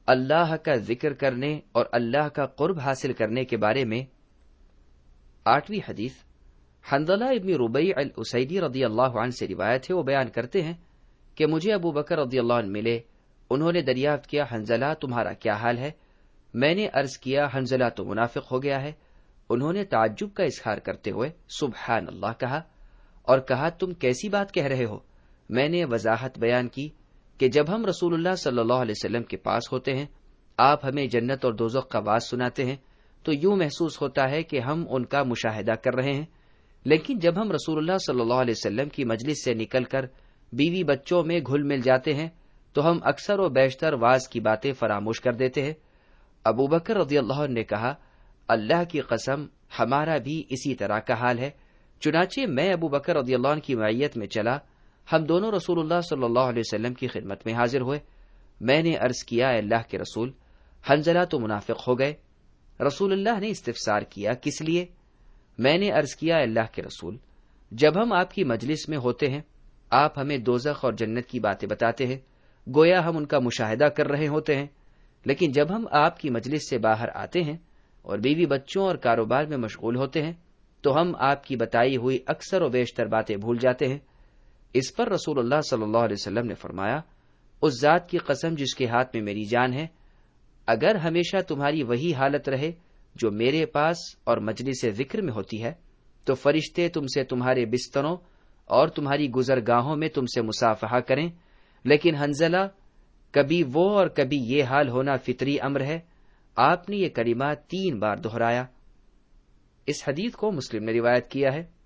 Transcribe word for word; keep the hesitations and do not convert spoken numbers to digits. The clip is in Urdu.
اللہ کا ذکر کرنے اور اللہ کا قرب حاصل کرنے کے بارے میں۔ آٹھویں حدیث حنظلہ ابن ربیع الاسیدی رضی اللہ عنہ سے روایت ہے، وہ بیان کرتے ہیں کہ مجھے ابو بکر رضی اللہ عنہ ملے، انہوں نے دریافت کیا حنظلہ تمہارا کیا حال ہے؟ میں نے عرض کیا حنظلہ تو منافق ہو گیا ہے۔ انہوں نے تعجب کا اظہار کرتے ہوئے سبحان اللہ کہا اور کہا تم کیسی بات کہہ رہے ہو؟ میں نے وضاحت بیان کی کہ جب ہم رسول اللہ صلی اللہ علیہ وسلم کے پاس ہوتے ہیں، آپ ہمیں جنت اور دوزخ کا واز سناتے ہیں تو یوں محسوس ہوتا ہے کہ ہم ان کا مشاہدہ کر رہے ہیں، لیکن جب ہم رسول اللہ صلی اللہ علیہ وسلم کی مجلس سے نکل کر بیوی بچوں میں گھل مل جاتے ہیں تو ہم اکثر و بیشتر واز کی باتیں فراموش کر دیتے ہیں۔ ابو بکر رضی اللہ عنہ نے کہا اللہ کی قسم ہمارا بھی اسی طرح کا حال ہے۔ چنانچہ میں ابو بکر رضی اللہ عنہ کی معیت میں چلا، ہم دونوں رسول اللہ صلی اللہ علیہ وسلم کی خدمت میں حاضر ہوئے۔ میں نے عرض کیا اے اللہ کے رسول، حنظلہ تو منافق ہو گئے۔ رسول اللہ نے استفسار کیا کس لیے؟ میں نے عرض کیا اے اللہ کے رسول، جب ہم آپ کی مجلس میں ہوتے ہیں آپ ہمیں دوزخ اور جنت کی باتیں بتاتے ہیں، گویا ہم ان کا مشاہدہ کر رہے ہوتے ہیں، لیکن جب ہم آپ کی مجلس سے باہر آتے ہیں اور بیوی بچوں اور کاروبار میں مشغول ہوتے ہیں تو ہم آپ کی بتائی ہوئی اکثر و بیشتر باتیں بھول جاتے ہیں۔ اس پر رسول اللہ صلی اللہ علیہ وسلم نے فرمایا اس ذات کی قسم جس کے ہاتھ میں میری جان ہے، اگر ہمیشہ تمہاری وہی حالت رہے جو میرے پاس اور مجلس ذکر میں ہوتی ہے تو فرشتے تم سے تمہارے بستروں اور تمہاری گزرگاہوں میں تم سے مصافحہ کریں، لیکن حنظلہ کبھی وہ اور کبھی یہ حال ہونا فطری امر ہے۔ آپ نے یہ کلمات تین بار دہرایا۔ اس حدیث کو مسلم نے روایت کیا ہے۔